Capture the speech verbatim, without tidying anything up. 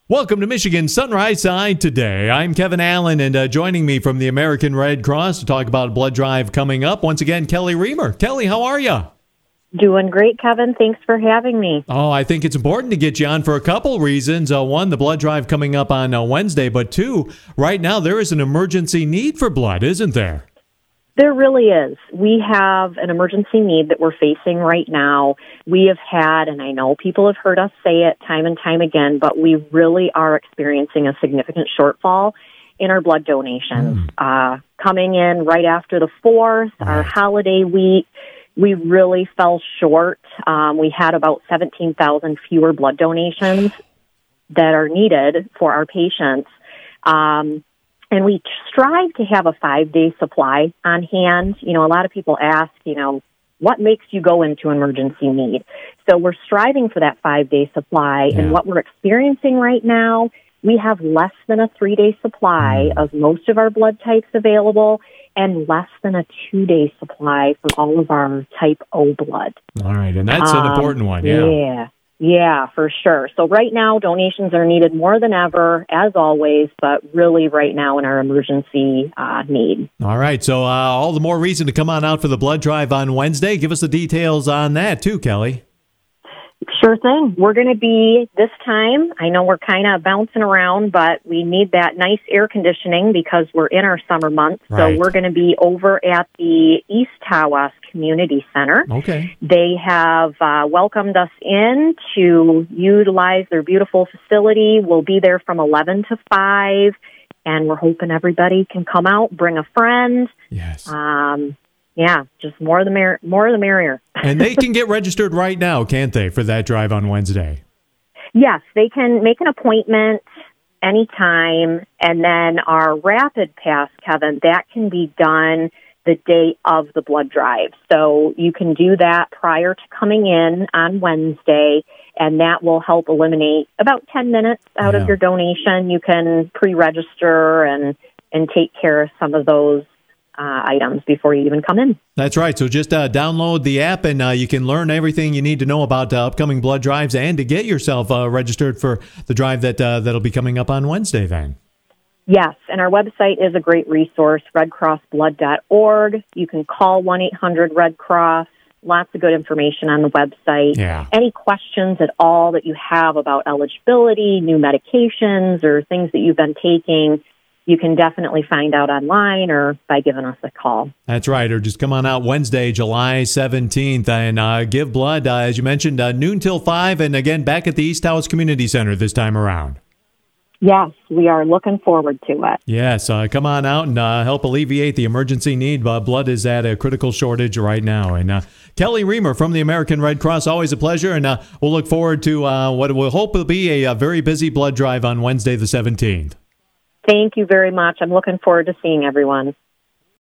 Welcome to Michigan Sunrise Side today. I'm Kevin Allen, and uh, joining me from the American Red Cross to talk about a blood drive coming up, once again, Kelly Reamer. Kelly, how are you? Doing great, Kevin. Thanks for having me. Oh, I think it's important to get you on for a couple reasons. Uh, one, the blood drive coming up on uh, Wednesday, but two, right now there is an emergency need for blood, isn't there? There really is. We have an emergency need that we're facing right now. We have had, and I know people have heard us say it time and time again, but we really are experiencing a significant shortfall in our blood donations. Mm. Uh, coming in right after the fourth, right. Our holiday week, we really fell short. Um, we had about seventeen thousand fewer blood donations that are needed for our patients. Um, And we strive to have a five-day supply on hand. You know, a lot of people ask, you know, what makes you go into emergency need? So we're striving for that five-day supply. Yeah. And what we're experiencing right now, we have less than a three-day supply mm. of most of our blood types available and less than a two-day supply for all of our type O blood. All right, and that's um, an important one, yeah. Yeah. Yeah, for sure. So right now, donations are needed more than ever, as always, but really right now in our emergency uh, need. All right, so uh, all the more reason to come on out for the blood drive on Wednesday. Give us the details on that too, Kelly. Sure thing. We're going to be, this time, I know we're kind of bouncing around, but we need that nice air conditioning because we're in our summer months. Right. So we're going to be over at the East Tawas Community Center. Okay. They have uh, welcomed us in to utilize their beautiful facility. We'll be there from eleven to five, and we're hoping everybody can come out, bring a friend. Yes. Um, yeah, just more the mer- more the merrier. And they can get registered right now, can't they, for that drive on Wednesday? Yes, they can make an appointment anytime, and then our Rapid Pass, Kevin, that can be done the day of the blood drive. So you can do that prior to coming in on Wednesday, and that will help eliminate about ten minutes out yeah. of your donation. You can pre-register and, and take care of some of those uh, items before you even come in. That's right. So just uh, download the app, and uh, you can learn everything you need to know about uh, upcoming blood drives and to get yourself uh, registered for the drive that uh, that'll be coming up on Wednesday then. Yes, and our website is a great resource, red cross blood dot org. You can call one eight hundred red cross. Lots of good information on the website. Yeah. Any questions at all that you have about eligibility, new medications, or things that you've been taking, you can definitely find out online or by giving us a call. That's right, or just come on out Wednesday, July seventeenth, and uh, give blood, uh, as you mentioned, uh, noon till five, and again, back at the East Tawas Community Center this time around. Yes, we are looking forward to it. Yes, uh, come on out and uh, help alleviate the emergency need. Uh, blood is at a critical shortage right now. And uh, Kelly Reamer from the American Red Cross, always a pleasure. And uh, we'll look forward to uh, what we'll hope will be a, a very busy blood drive on Wednesday the seventeenth. Thank you very much. I'm looking forward to seeing everyone.